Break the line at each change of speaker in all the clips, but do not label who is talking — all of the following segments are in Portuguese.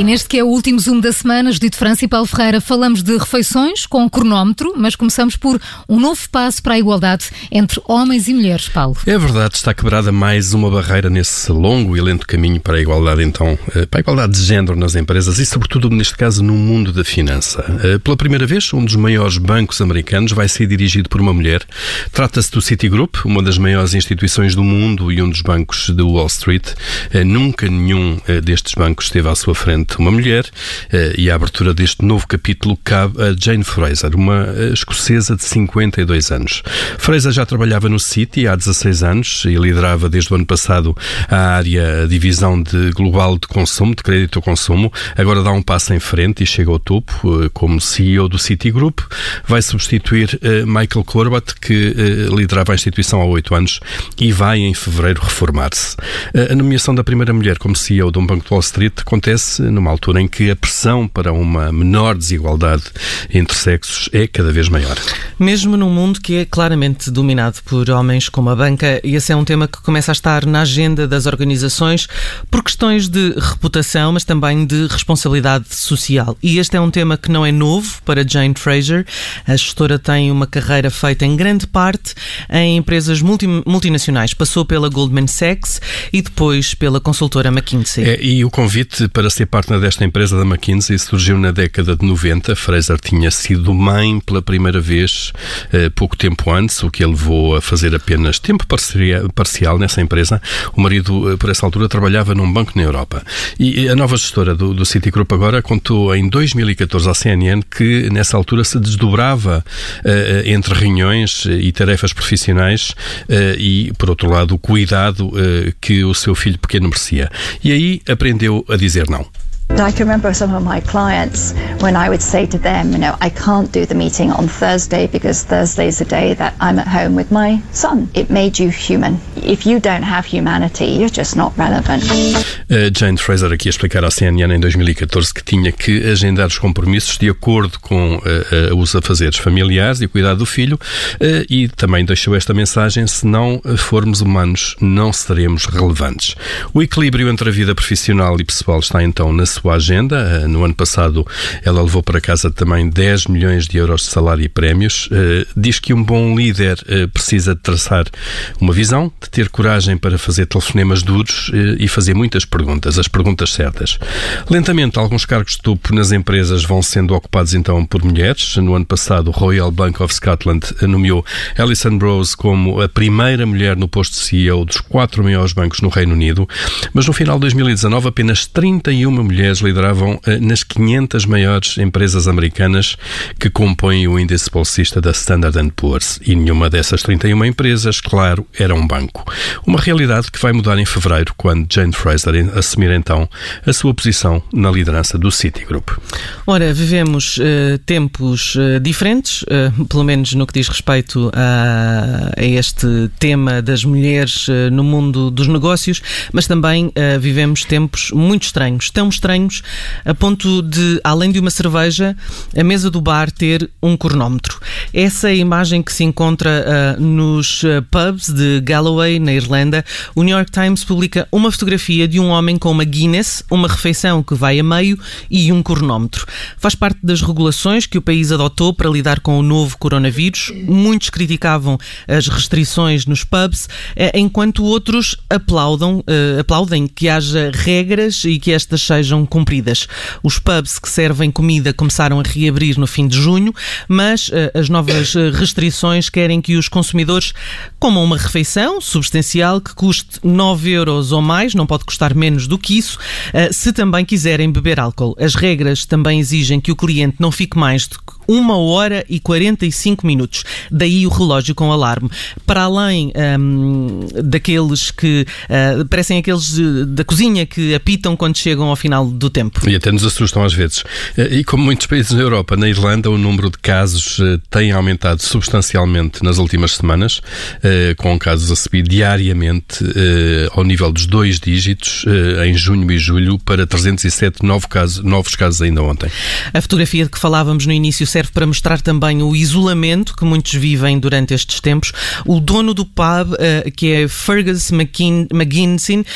neste que é o último Zoom da semana, Judite França e Paulo Ferreira, falamos de refeições com cronómetro, mas começamos por um novo passo para a igualdade entre homens e mulheres, Paulo.
É verdade, está quebrada mais uma barreira nesse longo e lento caminho para a igualdade, então, para a igualdade de género nas empresas e, sobretudo, neste caso, no mundo da finança. Pela primeira vez, um dos maiores bancos americanos vai ser dirigido por uma mulher. Trata-se do Citigroup, uma das maiores instituições do mundo e um dos bancos de Wall Street. Nunca nenhum destes bancos teve à sua frente uma mulher, e a abertura deste novo capítulo cabe a Jane Fraser, uma escocesa de 52 anos. Fraser já trabalhava no Citi há 16 anos e liderava desde o ano passado a divisão de global de consumo, de crédito ao consumo. Agora dá um passo em frente e chega ao topo como CEO do Citigroup. Vai substituir Michael Corbat, que liderava a instituição há 8 anos e vai em fevereiro reformar-se. A nomeação da primeira mulher como CEO de um banco de Wall Street acontece numa altura em que a pressão para uma menor desigualdade entre sexos é cada vez maior.
Mesmo num mundo que é claramente dominado por homens como a banca, esse é um tema que começa a estar na agenda das organizações por questões de reputação, mas também de responsabilidade social. E este é um tema que não é novo para Jane Fraser. A gestora tem uma carreira feita em grande parte em empresas multinacionais. Passou pela Goldman Sachs e depois pela consultora McKinsey.
E o convite para ser partner desta empresa da McKinsey surgiu na década de 90. Fraser tinha sido mãe pela primeira vez pouco tempo antes, o que a levou a fazer apenas tempo parcial nessa empresa. O marido, por essa altura, trabalhava num banco na Europa. E a nova gestora do Citigroup agora contou em 2014 à CNN que nessa altura se desdobrava entre reuniões e tarefas profissionais e, por outro lado, o cuidado que o seu filho pequeno merecia. E aí aprendeu a dizer não.
I can remember some of my clients when I would say to them, I can't do the meeting on Thursday because Thursday is the day that I'm at home with my son. It made you human. If you don't have humanity, you're just not relevant.
Jane Fraser aqui a explicar à CNN em 2014 que tinha que agendar os compromissos de acordo com os afazeres familiares e o cuidado do filho, e também deixou esta mensagem: se não formos humanos, não seremos relevantes. O equilíbrio entre a vida profissional e pessoal está então na sua agenda. No ano passado ela levou para casa também 10 milhões de euros de salário e prémios. Diz que um bom líder precisa de traçar uma visão, de ter coragem para fazer telefonemas duros e fazer muitas perguntas, as perguntas certas. Lentamente, alguns cargos de topo nas empresas vão sendo ocupados então por mulheres. No ano passado, o Royal Bank of Scotland nomeou Alison Rose como a primeira mulher no posto de CEO dos 4 maiores bancos no Reino Unido, mas no final de 2019 apenas 31 mulheres lideravam nas 500 maiores empresas americanas que compõem o índice bolsista da Standard & Poor's. E nenhuma dessas 31 empresas, claro, era um banco. Uma realidade que vai mudar em fevereiro, quando Jane Fraser assumir então a sua posição na liderança do Citigroup.
Ora, vivemos tempos diferentes, pelo menos no que diz respeito a este tema das mulheres no mundo dos negócios, mas também vivemos tempos muito estranhos, tão estranhos a ponto de, além de uma cerveja, a mesa do bar ter um cronómetro. Essa é a imagem que se encontra nos pubs de Galloway, na Irlanda. O New York Times publica uma fotografia de um homem com uma Guinness, uma refeição que vai a meio e um cronómetro. Faz parte das regulações que o país adotou para lidar com o novo coronavírus. Muitos criticavam as restrições nos pubs, enquanto outros aplaudem que haja regras e que estas sejam cumpridas. Os pubs que servem comida começaram a reabrir no fim de junho, mas as novas restrições querem que os consumidores comam uma refeição substancial que custe 9 euros ou mais, não pode custar menos do que isso, se também quiserem beber álcool. As regras também exigem que o cliente não fique mais de 1 hora e 45 minutos. Daí o relógio com alarme. Para além daqueles que parecem aqueles da cozinha que apitam quando chegam ao final do tempo.
E até nos assustam às vezes. E como muitos países na Europa, na Irlanda o número de casos tem aumentado substancialmente nas últimas semanas, com casos a subir diariamente ao nível dos 2 dígitos em junho e julho, para 307 novos casos ainda ontem.
A fotografia de que falávamos no início serve para mostrar também o isolamento que muitos vivem durante estes tempos. O dono do pub, que é Fergus McGinnis,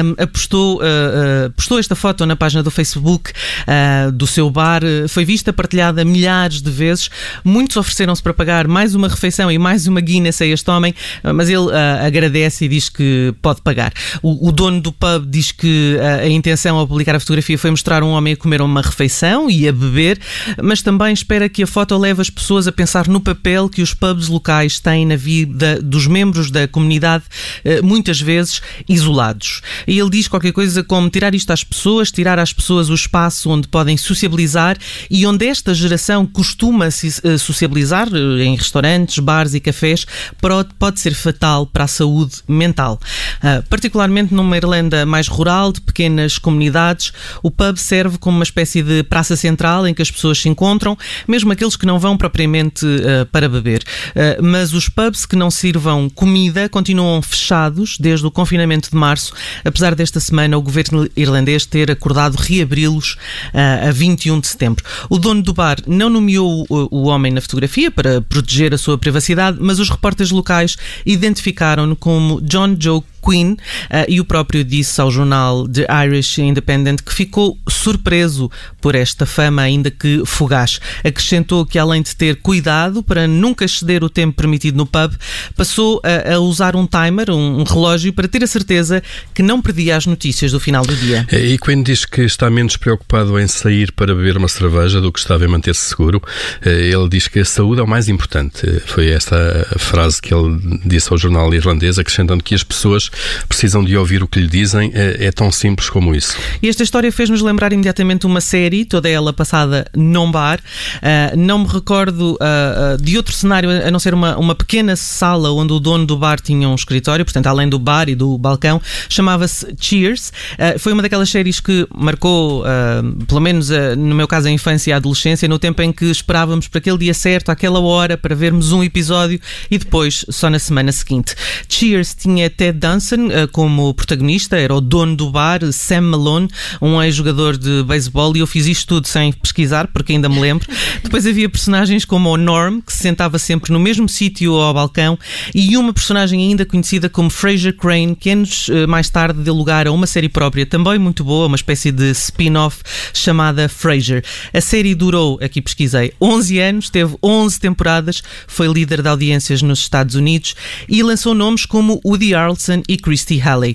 postou esta foto na página do Facebook do seu bar. Foi vista, partilhada milhares de vezes. Muitos ofereceram-se para pagar mais uma refeição e mais uma Guinness a este homem, mas ele agradece e diz que pode pagar. O dono do pub diz que a intenção ao publicar a fotografia foi mostrar um homem a comer uma refeição e a beber, mas também espera que a foto leve as pessoas a pensar no papel que os pubs locais têm na vida dos membros da comunidade, muitas vezes isolados. E ele diz qualquer coisa como tirar isto às pessoas, tirar às pessoas o espaço onde podem sociabilizar e onde esta geração costuma sociabilizar, em restaurantes, bares e cafés, pode ser fatal para a saúde mental. Particularmente numa Irlanda mais rural, de pequenas comunidades, o pub serve como uma espécie de praça central em que as pessoas se encontram, mesmo aqueles que não vão propriamente para beber. Mas os pubs que não sirvam comida continuam fechados desde o confinamento de março, apesar desta semana o governo irlandês ter acordado reabri-los a 21 de setembro. O dono do bar não nomeou o homem na fotografia para proteger a sua privacidade, mas os repórteres locais identificaram-no como John Joe Quinn, e o próprio disse ao jornal The Irish Independent que ficou surpreso por esta fama, ainda que fugaz. Acrescentou que, além de ter cuidado para nunca exceder o tempo permitido no pub, passou a usar um timer, um relógio, para ter a certeza que não perdia as notícias do final do dia.
E Quinn diz que está menos preocupado em sair para beber uma cerveja do que estava em manter-se seguro. Ele diz que a saúde é o mais importante. Foi esta a frase que ele disse ao jornal irlandês, acrescentando que as pessoas precisam de ouvir o que lhe dizem. É tão simples como isso.
E esta história fez-nos lembrar imediatamente uma série, toda ela passada num bar. Não me recordo de outro cenário, a não ser uma pequena sala onde o dono do bar tinha um escritório, portanto, além do bar e do balcão. Chamava-se Cheers. Foi uma daquelas séries que marcou, pelo menos no meu caso, a infância e a adolescência, no tempo em que esperávamos para aquele dia certo, àquela hora, para vermos um episódio e depois só na semana seguinte. Cheers tinha Ted Danson como protagonista, era o dono do bar, Sam Malone, um ex-jogador de beisebol, e eu fiz isto tudo sem pesquisar, porque ainda me lembro. Depois havia personagens como o Norm, que se sentava sempre no mesmo sítio ao balcão, e uma personagem ainda conhecida como Frasier Crane, que anos mais tarde deu lugar a uma série própria, também muito boa, uma espécie de spin-off chamada Frasier. A série durou, aqui pesquisei, 11 anos, teve 11 temporadas, foi líder de audiências nos Estados Unidos e lançou nomes como Woody Harrelson e Christy Halley.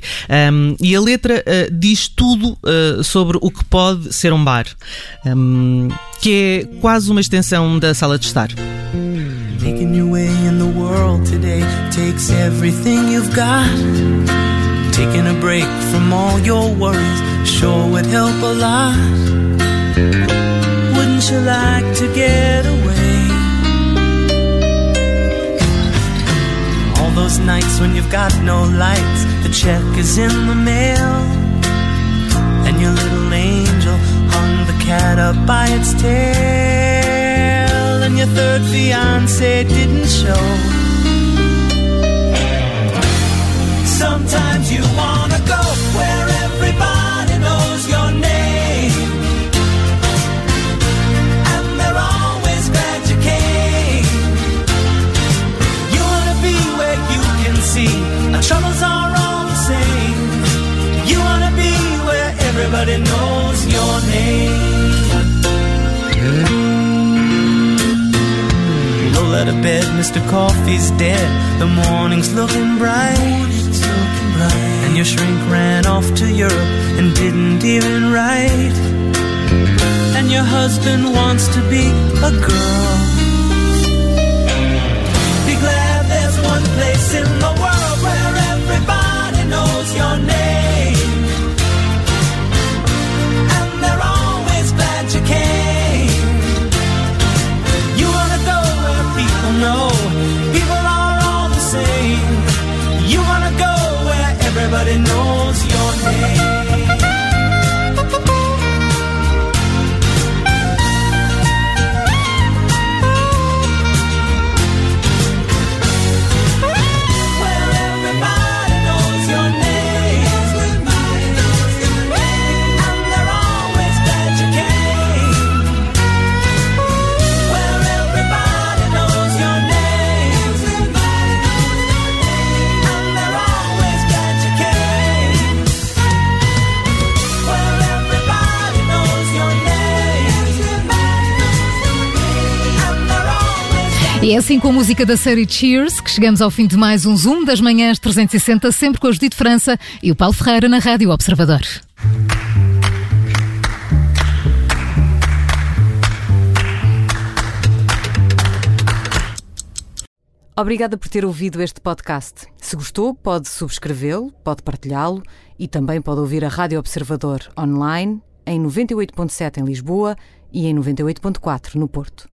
E a letra diz tudo sobre o que pode ser um bar, que é quase uma extensão da sala de estar.
Making your way in the world today takes everything you've got. Taking a break from all your worries sure would help a lot. Wouldn't you like to get away? All those nights when you've got no lights, the check is in the mail, and your little angel hung the cat up by its tail, and your third fiancé didn't show. Sometimes you wanna go where everybody knows your name, and they're always glad you came. You wanna be where you can see our troubles are all the same. You wanna be where everybody knows your name. Roll out of bed, Mr. Coffee's dead, the morning's looking bright, and your shrink ran off to Europe and didn't even write, and your husband wants to be a girl. Be glad there's one place in the world where everybody knows your name, and they're always glad you came. You wanna go where people know people are all the same. You wanna go where everybody knows your name.
E é assim com a música da série Cheers que chegamos ao fim de mais um Zoom das Manhãs 360, sempre com a Judite França e o Paulo Ferreira na Rádio Observador.
Obrigada por ter ouvido este podcast. Se gostou, pode subscrevê-lo, pode partilhá-lo e também pode ouvir a Rádio Observador online em 98.7 em Lisboa e em 98.4 no Porto.